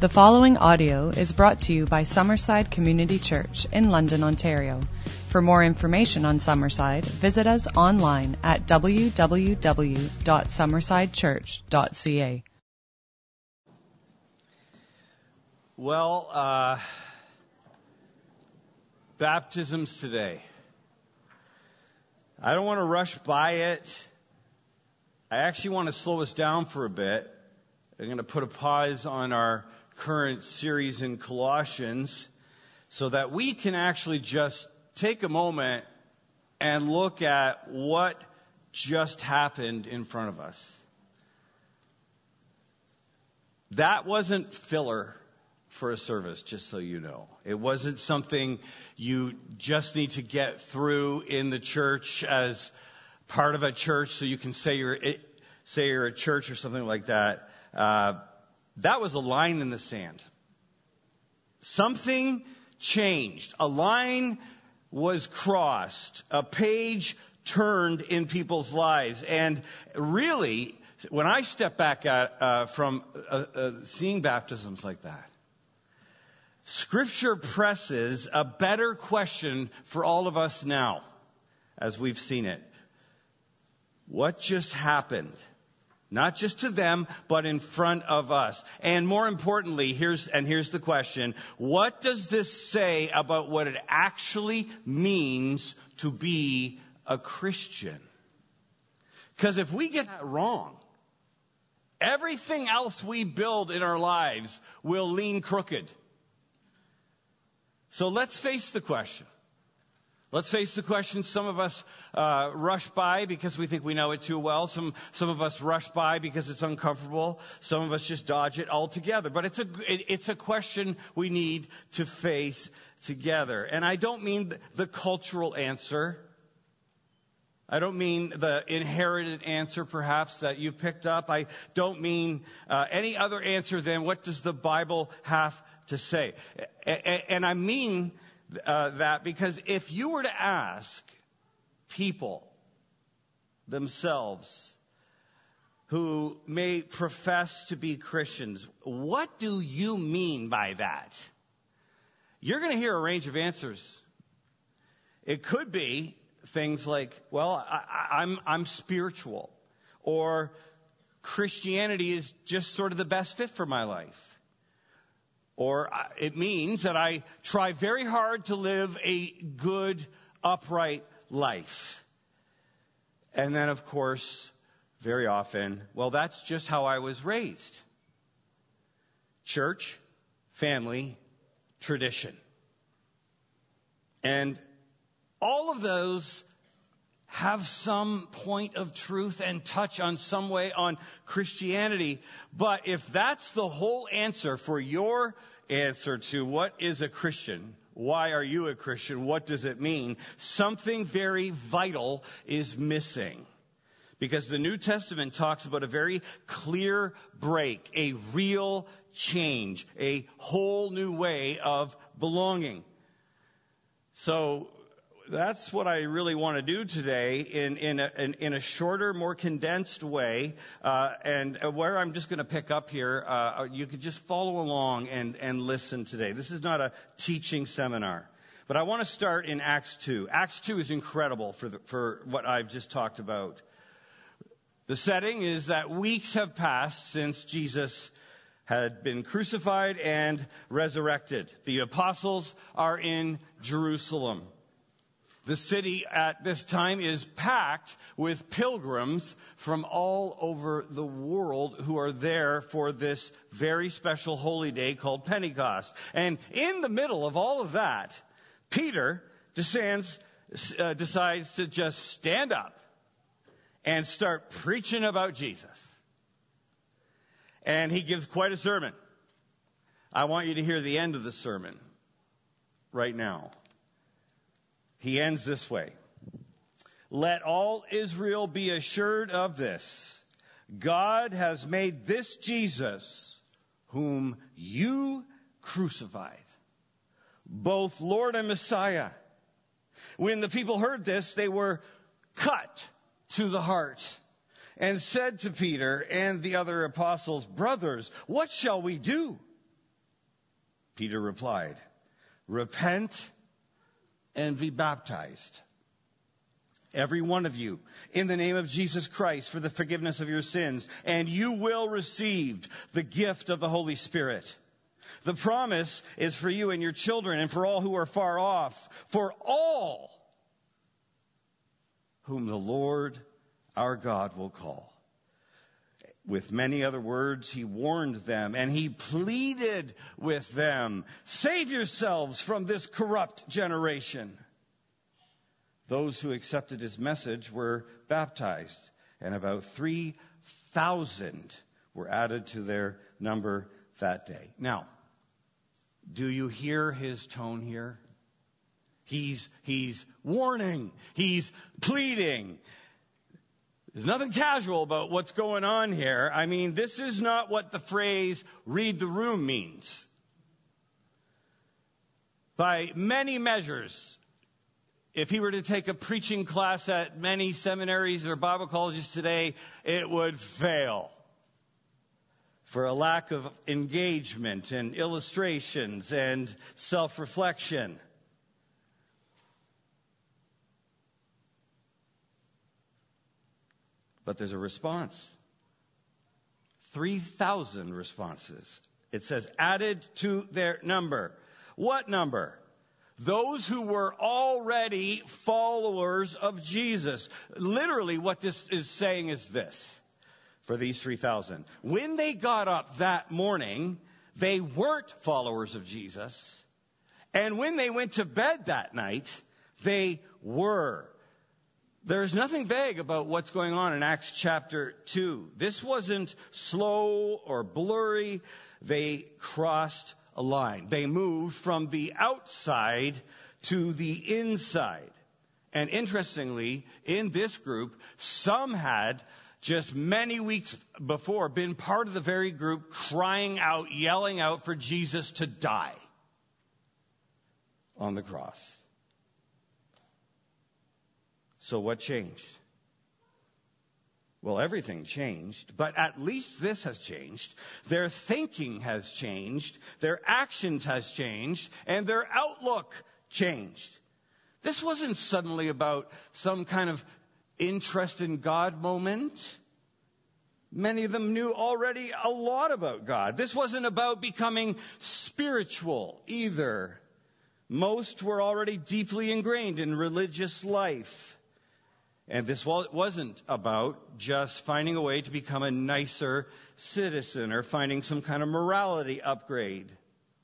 The following audio is brought to you by Summerside Community Church in London, Ontario. For more information on Summerside, visit us online at www.summersidechurch.ca. Well, baptisms today. I don't want to rush by it. I actually want to slow us down for a bit. I'm going to put a pause on our current series in Colossians so that we can actually just take a moment and look at what just happened in front of us. That wasn't filler for a service, just so you know. It wasn't something you just need to get through in the church as part of a church so you can say you're a church or something like that. That was a line in the sand. Something changed. A line was crossed. A page turned in people's lives. And really, when I step back from seeing baptisms like that, Scripture presses a better question for all of us now, as we've seen it. What just happened? Not just to them, but in front of us. And more importantly, here's the question. What does this say about what it actually means to be a Christian? Because if we get that wrong, everything else we build in our lives will lean crooked. So let's face the question. Let's face the question. Some of us rush by because we think we know it too well. Some of us rush by because it's uncomfortable. Some of us just dodge it altogether. But it's a question we need to face together. And I don't mean the cultural answer. I don't mean the inherited answer, perhaps, that you've picked up. I don't mean any other answer than what does the Bible have to say. And I mean that because if you were to ask people themselves who may profess to be Christians, what do you mean by that? You're going to hear a range of answers. It could be things like, well, I'm spiritual, or Christianity is just sort of the best fit for my life. Or it means that I try very hard to live a good, upright life. And then, of course, very often, well, that's just how I was raised. Church, family, tradition. And all of those have some point of truth and touch on some way on Christianity. But if that's the whole answer for your answer to what is a Christian, why are you a Christian, what does it mean, something very vital is missing. Because the New Testament talks about a very clear break, a real change, a whole new way of belonging. So that's what I really want to do today in a shorter, more condensed way. And where I'm just going to pick up here, you could just follow along and listen today. This is not a teaching seminar. But I want to start in Acts 2. Acts 2 is incredible for what I've just talked about. The setting is that weeks have passed since Jesus had been crucified and resurrected. The apostles are in Jerusalem. The city at this time is packed with pilgrims from all over the world who are there for this very special holy day called Pentecost. And in the middle of all of that, Peter decides to just stand up and start preaching about Jesus. And he gives quite a sermon. I want you to hear the end of the sermon right now. He ends this way. Let all Israel be assured of this. God has made this Jesus, whom you crucified, both Lord and Messiah. When the people heard this, they were cut to the heart and said to Peter and the other apostles, brothers, what shall we do? Peter replied, repent and be baptized, every one of you, in the name of Jesus Christ for the forgiveness of your sins, and you will receive the gift of the Holy Spirit. The promise is for you and your children and for all who are far off, for all whom the Lord our God will call. With many other words, he warned them and he pleaded with them, save yourselves from this corrupt generation. Those who accepted his message were baptized, and about 3,000 were added to their number that day. Now, do you hear his tone here? He's warning. He's pleading. There's nothing casual about what's going on here. I mean, this is not what the phrase read the room means. By many measures, if he were to take a preaching class at many seminaries or Bible colleges today, it would fail for a lack of engagement and illustrations and self-reflection. But there's a response. 3,000 responses. It says added to their number. What number? Those who were already followers of Jesus. Literally what this is saying is this for these 3,000. When they got up that morning, they weren't followers of Jesus. And when they went to bed that night, they were. There's nothing vague about what's going on in Acts chapter 2. This wasn't slow or blurry. They crossed a line. They moved from the outside to the inside. And interestingly, in this group, some had just many weeks before been part of the very group crying out, yelling out for Jesus to die on the cross. So what changed? Well, everything changed, but at least this has changed. Their thinking has changed, their actions has changed, and their outlook changed. This wasn't suddenly about some kind of interest in God moment. Many of them knew already a lot about God. This wasn't about becoming spiritual either. Most were already deeply ingrained in religious life. And this wasn't about just finding a way to become a nicer citizen or finding some kind of morality upgrade.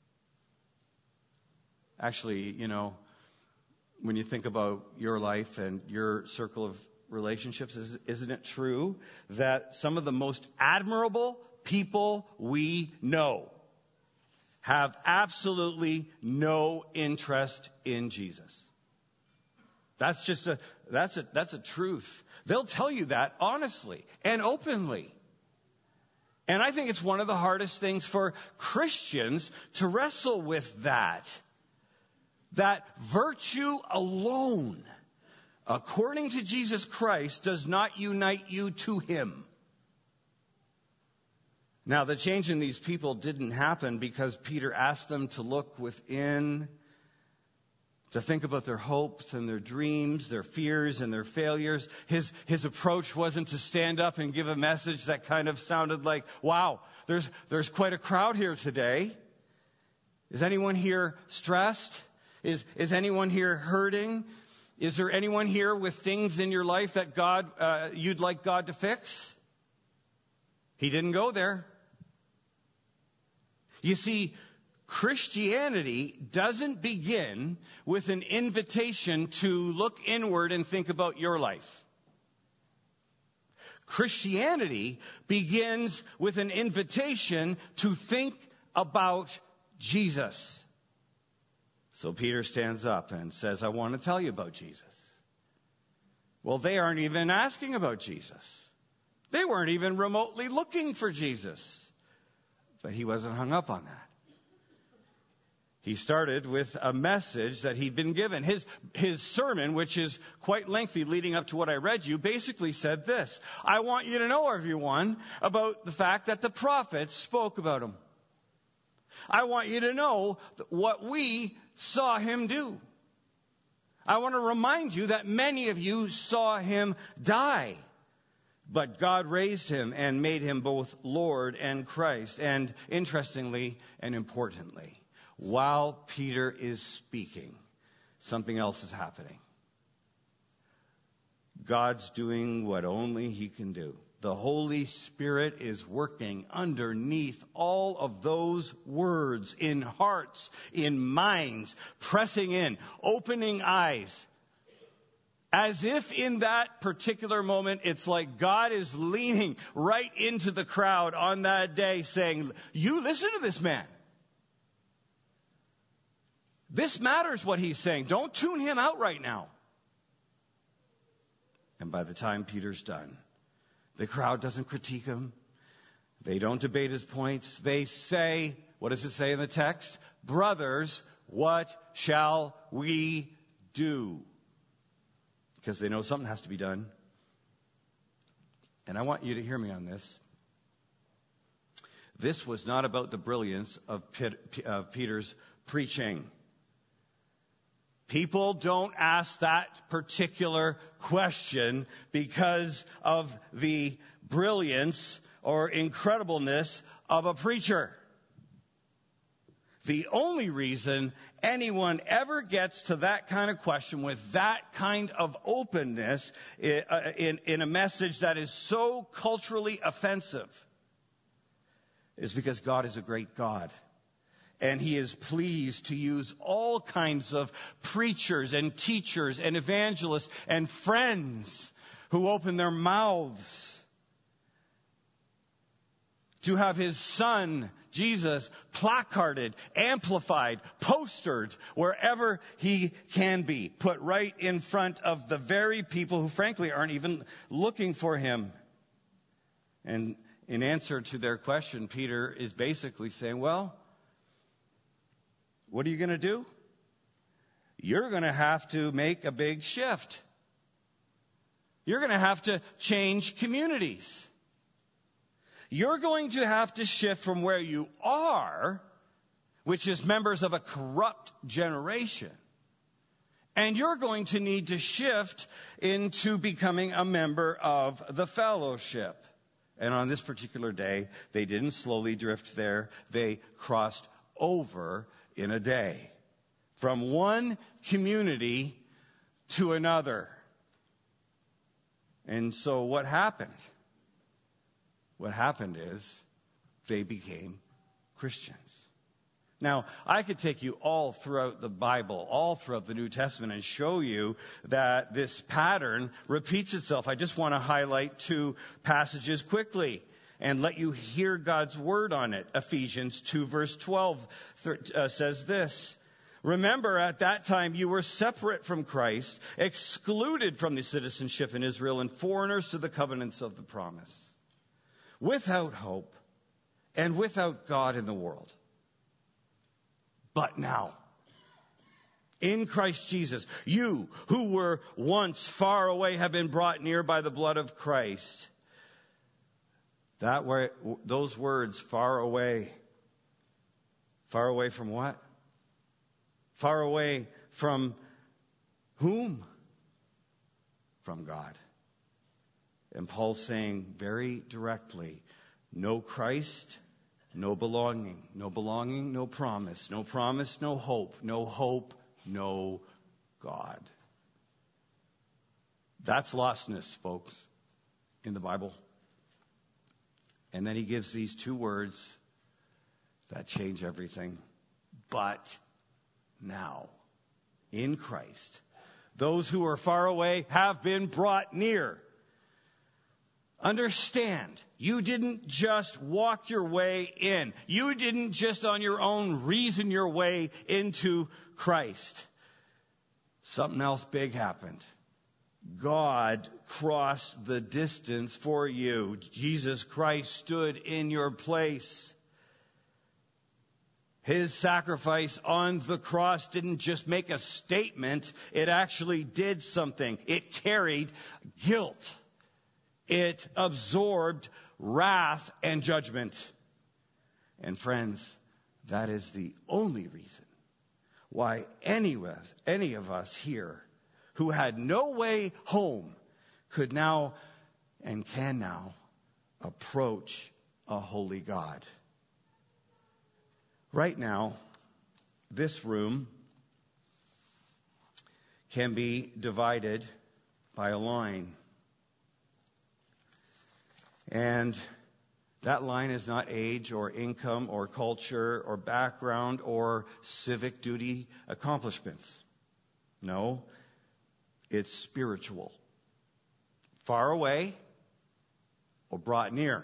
Actually, when you think about your life and your circle of relationships, isn't it true that some of the most admirable people we know have absolutely no interest in Jesus? That's a truth. They'll tell you that honestly and openly. And I think it's one of the hardest things for Christians to wrestle with that virtue alone, according to Jesus Christ, does not unite you to him. Now, the change in these people didn't happen because Peter asked them to look within, to think about their hopes and their dreams, their fears and their failures. His approach wasn't to stand up and give a message that kind of sounded like, wow, there's quite a crowd here today. Is anyone here stressed? Is anyone here hurting? Is there anyone here with things in your life that you'd like God to fix? He didn't go there. You see, Christianity doesn't begin with an invitation to look inward and think about your life. Christianity begins with an invitation to think about Jesus. So Peter stands up and says, I want to tell you about Jesus. Well, they aren't even asking about Jesus. They weren't even remotely looking for Jesus. But he wasn't hung up on that. He started with a message that he'd been given. His sermon, which is quite lengthy leading up to what I read you, basically said this. I want you to know, everyone, about the fact that the prophets spoke about him. I want you to know what we saw him do. I want to remind you that many of you saw him die. But God raised him and made him both Lord and Christ. And interestingly and importantly, while Peter is speaking, something else is happening. God's doing what only he can do. The Holy Spirit is working underneath all of those words, in hearts, in minds, pressing in, opening eyes. As if in that particular moment, it's like God is leaning right into the crowd on that day saying, you listen to this man. This matters what he's saying. Don't tune him out right now. And by the time Peter's done, the crowd doesn't critique him. They don't debate his points. They say, what does it say in the text? Brothers, what shall we do? Because they know something has to be done. And I want you to hear me on this. This was not about the brilliance of Peter's preaching. People don't ask that particular question because of the brilliance or incredibleness of a preacher. The only reason anyone ever gets to that kind of question with that kind of openness in a message that is so culturally offensive is because God is a great God. And he is pleased to use all kinds of preachers and teachers and evangelists and friends who open their mouths to have his son, Jesus, placarded, amplified, postered wherever he can be, put right in front of the very people who frankly aren't even looking for him. And in answer to their question, Peter is basically saying, well, what are you going to do? You're going to have to make a big shift. You're going to have to change communities. You're going to have to shift from where you are, which is members of a corrupt generation, and you're going to need to shift into becoming a member of the fellowship. And on this particular day, they didn't slowly drift there. They crossed over in a day, from one community to another. And so what happened? What happened is they became Christians. Now, I could take you all throughout the Bible, all throughout the New Testament, and show you that this pattern repeats itself. I just want to highlight two passages quickly and let you hear God's word on it. Ephesians 2 verse 12 says this. Remember, at that time you were separate from Christ, excluded from the citizenship in Israel, and foreigners to the covenants of the promise, without hope and without God in the world. But now, in Christ Jesus, you who were once far away have been brought near by the blood of Christ. Those words, far away from what? Far away from whom? From God. And Paul's saying very directly, no Christ, no belonging. No belonging, no promise. No promise, no hope. No hope, no God. That's lostness, folks, in the Bible. And then he gives these two words that change everything. But now, in Christ, those who are far away have been brought near. Understand, you didn't just walk your way in. You didn't just on your own reason your way into Christ. Something else big happened. God crossed the distance for you. Jesus Christ stood in your place. His sacrifice on the cross didn't just make a statement. It actually did something. It carried guilt. It absorbed wrath and judgment. And friends, That is the only reason why any of us here who had no way home could now and can now approach a holy God. Right now, this room can be divided by a line. And that line is not age or income or culture or background or civic duty accomplishments. No, it's spiritual. Far away or brought near.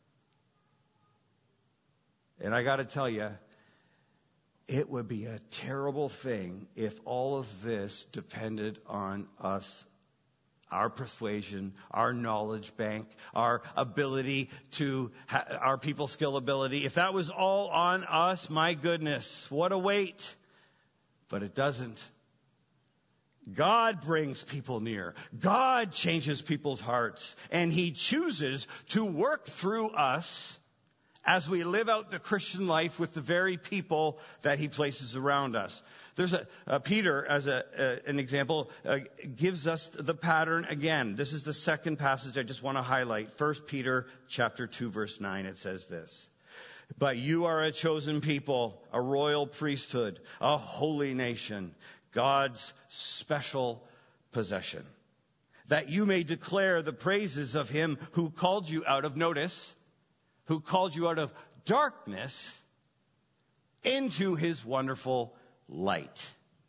And I got to tell you, it would be a terrible thing if all of this depended on us, our persuasion, our knowledge bank, our ability to, our people skill ability. If that was all on us, my goodness, what a weight. But it doesn't. God brings people near. God changes people's hearts. And He chooses to work through us as we live out the Christian life with the very people that He places around us. There's Peter, as an example, gives us the pattern again. This is the second passage I just want to highlight. 1 Peter chapter 2, verse 9. It says this. But you are a chosen people, a royal priesthood, a holy nation, God's special possession, that you may declare the praises of Him who called you out of, notice, who called you out of darkness into His wonderful light.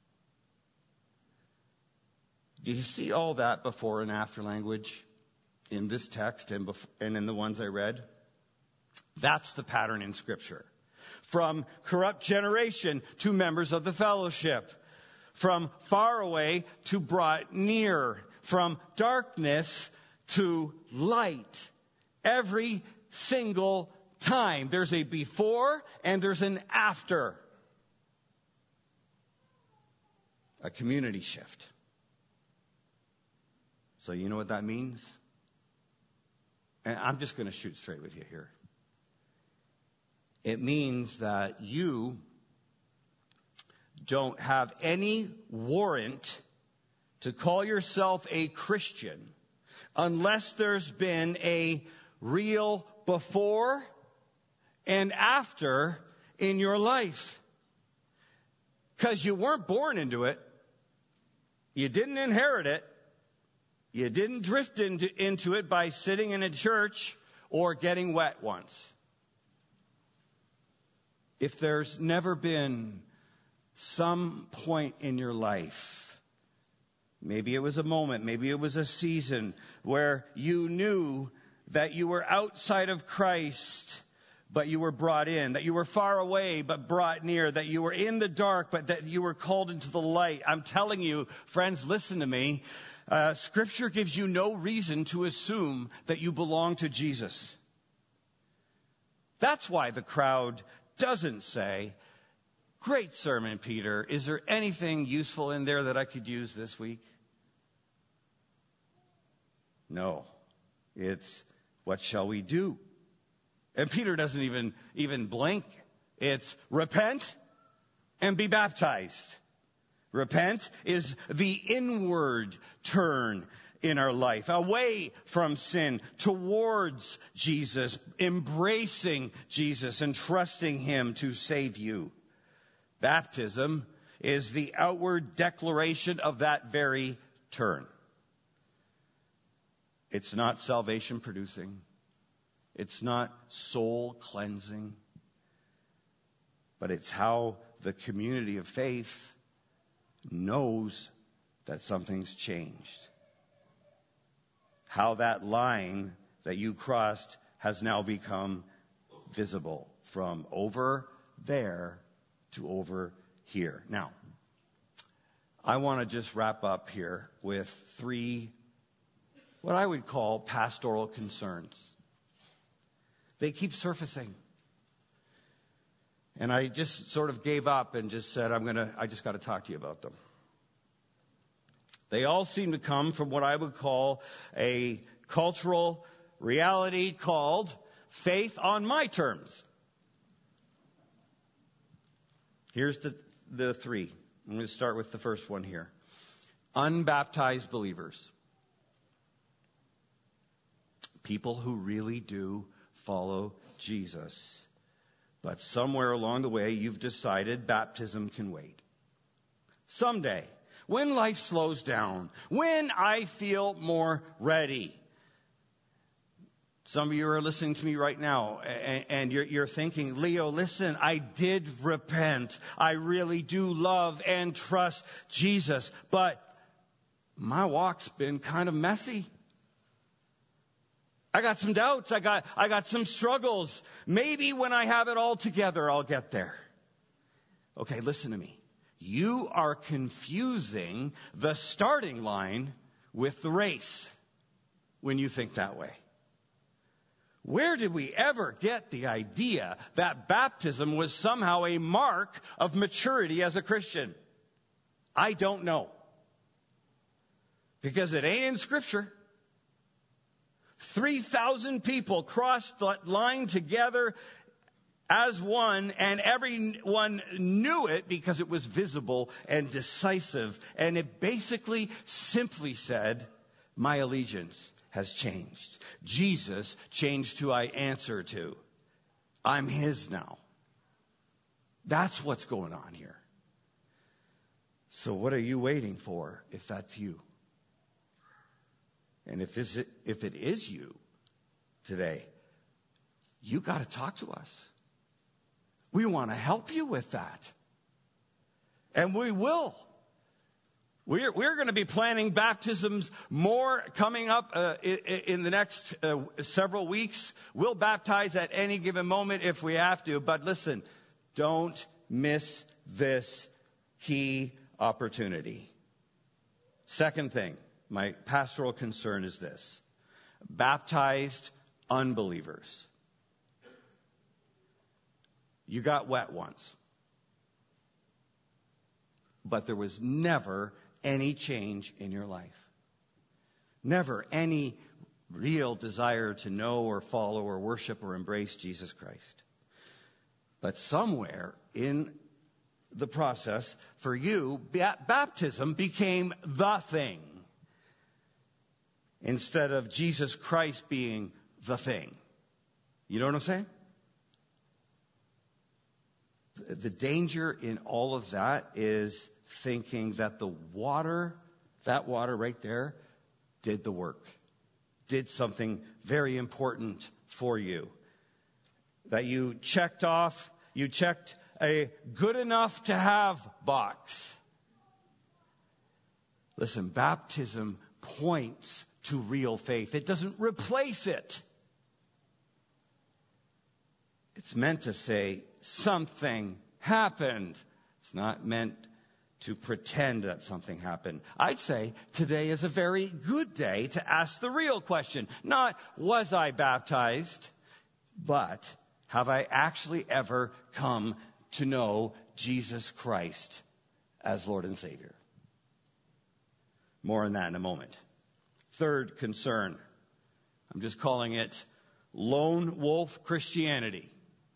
Do you see all that before and after language in this text and in the ones I read? That's the pattern in Scripture. From corrupt generation to members of the fellowship. From far away to brought near. From darkness to light. Every single time. There's a before and there's an after. A community shift. So you know what that means? And I'm just going to shoot straight with you here. It means that you don't have any warrant to call yourself a Christian unless there's been a real before and after in your life. Because you weren't born into it. You didn't inherit it. You didn't drift into it by sitting in a church or getting wet once. If there's never been some point in your life, maybe it was a moment, maybe it was a season where you knew that you were outside of Christ, but you were brought in, that you were far away, but brought near, that you were in the dark, but that you were called into the light. I'm telling you, friends, listen to me. Scripture gives you no reason to assume that you belong to Jesus. That's why the crowd doesn't say, "Great sermon, Peter. Is there anything useful in there that I could use this week?" No. It's, what shall we do? And Peter doesn't even blink. It's repent and be baptized. Repent is the inward turn in our life, away from sin, towards Jesus, embracing Jesus and trusting Him to save you. Baptism is the outward declaration of that very turn. It's not salvation producing. It's not soul cleansing. But it's how the community of faith knows that something's changed. How that line that you crossed has now become visible from over there to over here. Now, I want to just wrap up here with 3, what I would call pastoral concerns. They keep surfacing. And I just sort of gave up and just said, I just got to talk to you about them. They all seem to come from what I would call a cultural reality called faith on my terms. Here's the three. I'm going to start with the first one here. Unbaptized believers. People who really do follow Jesus. But somewhere along the way, you've decided baptism can wait. Someday, when life slows down, when I feel more ready. Some of you are listening to me right now, and you're thinking, Leo, listen, I did repent. I really do love and trust Jesus, but my walk's been kind of messy. I got some doubts. I got some struggles. Maybe when I have it all together, I'll get there. Okay, listen to me. You are confusing the starting line with the race when you think that way. Where did we ever get the idea that baptism was somehow a mark of maturity as a Christian? I don't know. Because it ain't in Scripture. 3,000 people crossed the line together as one, and everyone knew it because it was visible and decisive. And it basically simply said, my allegiance has changed. Jesus changed who I answer to. I'm his now. That's what's going on here. So what are you waiting for if that's you? And if it is you today, you got to talk to us. We want to help you with that. And we will. We're going to be planning baptisms more coming up in the next several weeks. We'll baptize at any given moment if we have to. But listen, don't miss this key opportunity. Second thing, my pastoral concern is this. Baptized unbelievers. You got wet once. But there was never any change in your life. Never any real desire to know or follow or worship or embrace Jesus Christ. But somewhere in the process, for you, baptism became the thing instead of Jesus Christ being the thing. You know what I'm saying? The danger in all of that is thinking that that water right there, did the work, did something very important for you. That you checked a good enough to have box. Listen, baptism points to real faith. It doesn't replace it. It's meant to say something happened. It's not meant to pretend that something happened. I'd say today is a very good day to ask the real question. Not, was I baptized? But, have I actually ever come to know Jesus Christ as Lord and Savior? More on that in a moment. Third concern. I'm just calling it lone wolf Christianity.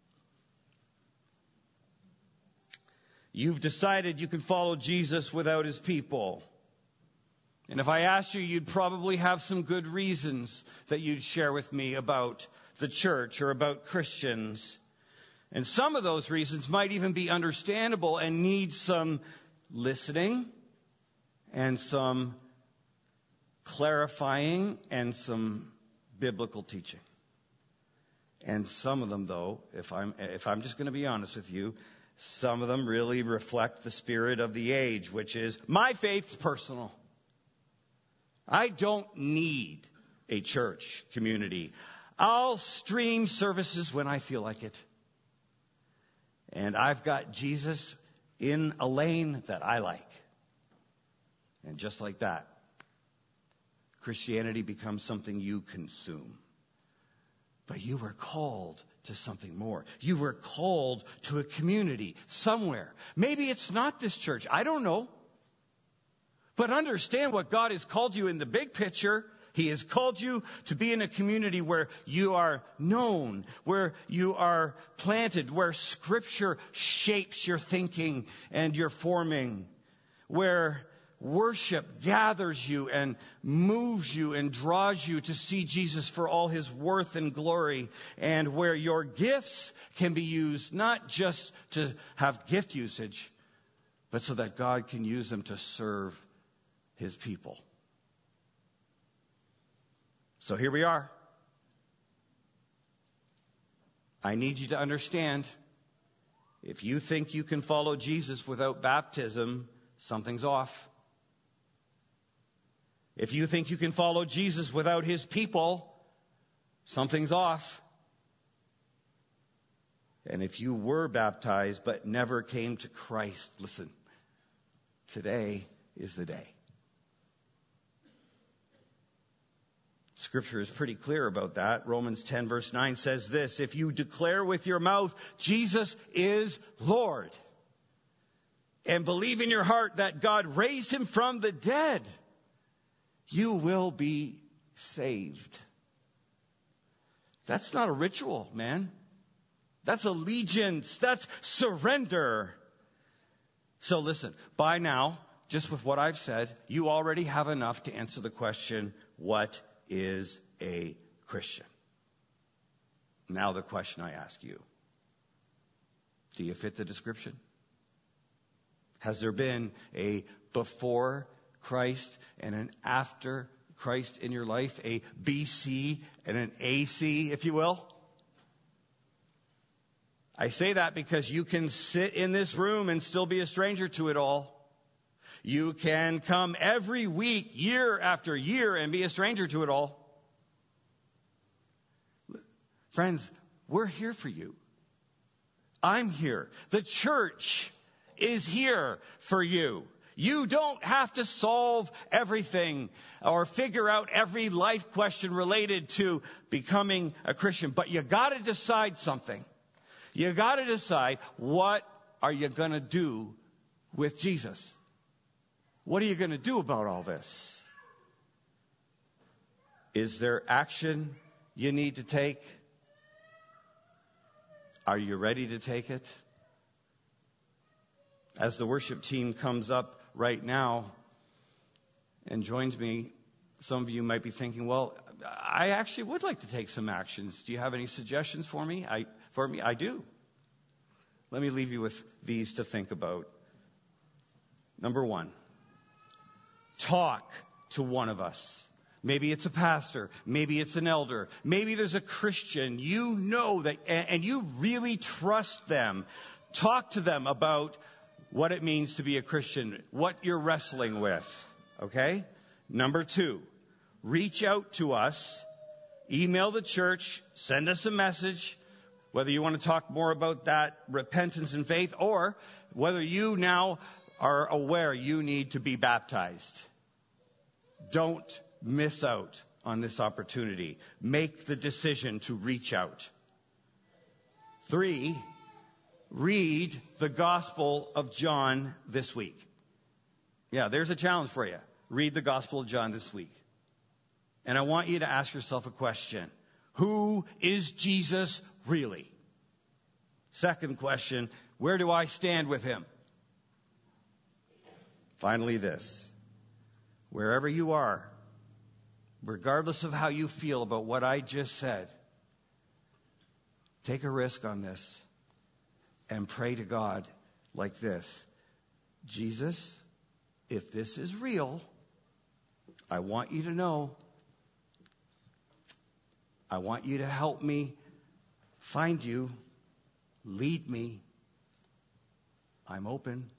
You've decided you can follow Jesus without his people. And if I asked you, you'd probably have some good reasons that you'd share with me about the church or about Christians. And some of those reasons might even be understandable and need some listening and some clarifying and some biblical teaching. And some of them, though, if I'm just going to be honest with you, some of them really reflect the spirit of the age, which is, my faith's personal. I don't need a church community. I'll stream services when I feel like it. And I've got Jesus in a lane that I like. And just like that, Christianity becomes something you consume. But you were called to something more. You were called to a community somewhere. Maybe it's not this church. I don't know. But understand what God has called you in the big picture. He has called you to be in a community where you are known, where you are planted, where Scripture shapes your thinking and your forming, where worship gathers you and moves you and draws you to see Jesus for all his worth and glory, and where your gifts can be used not just to have gift usage, but so that God can use them to serve his people. So here we are. I need you to understand, if you think you can follow Jesus without baptism, something's off. If you think you can follow Jesus without his people, something's off. And if you were baptized but never came to Christ, listen, today is the day. Scripture is pretty clear about that. Romans 10 verse 9 says this: if you declare with your mouth Jesus is Lord, and believe in your heart that God raised him from the dead, you will be saved. That's not a ritual, man. That's allegiance. That's surrender. So listen, by now, just with what I've said, you already have enough to answer the question, what is a Christian? Now the question I ask you, do you fit the description? Has there been a before Christ and an after Christ in your life? A BC and an AC, if you will? I say that because you can sit in this room and still be a stranger to it all. You can come every week, year after year, and be a stranger to it all. Friends, we're here for you. I'm here. The church is here for you. You don't have to solve everything or figure out every life question related to becoming a Christian, but you got to decide something. You got to decide, what are you going to do with Jesus? What are you going to do about all this? Is there action you need to take? Are you ready to take it? As the worship team comes up right now and joins me, some of you might be thinking, well, I actually would like to take some actions. Do you have any suggestions for me? I do. Let me leave you with these to think about. Number one, talk to one of us. Maybe it's a pastor. Maybe it's an elder. Maybe there's a Christian. You know that, and you really trust them. Talk to them about what it means to be a Christian, what you're wrestling with. Okay? Number two, reach out to us. Email the church. Send us a message. Whether you want to talk more about that repentance and faith, or whether you now are aware you need to be baptized. Don't miss out on this opportunity. Make the decision to reach out. 3, read the Gospel of John this week. Yeah, there's a challenge for you. Read the Gospel of John this week. And I want you to ask yourself a question. Who is Jesus really? Second question, where do I stand with him? Finally, this. Wherever you are, regardless of how you feel about what I just said, take a risk on this and pray to God like this. Jesus, if this is real, I want you to know. I want you to help me find you. Lead me. I'm open.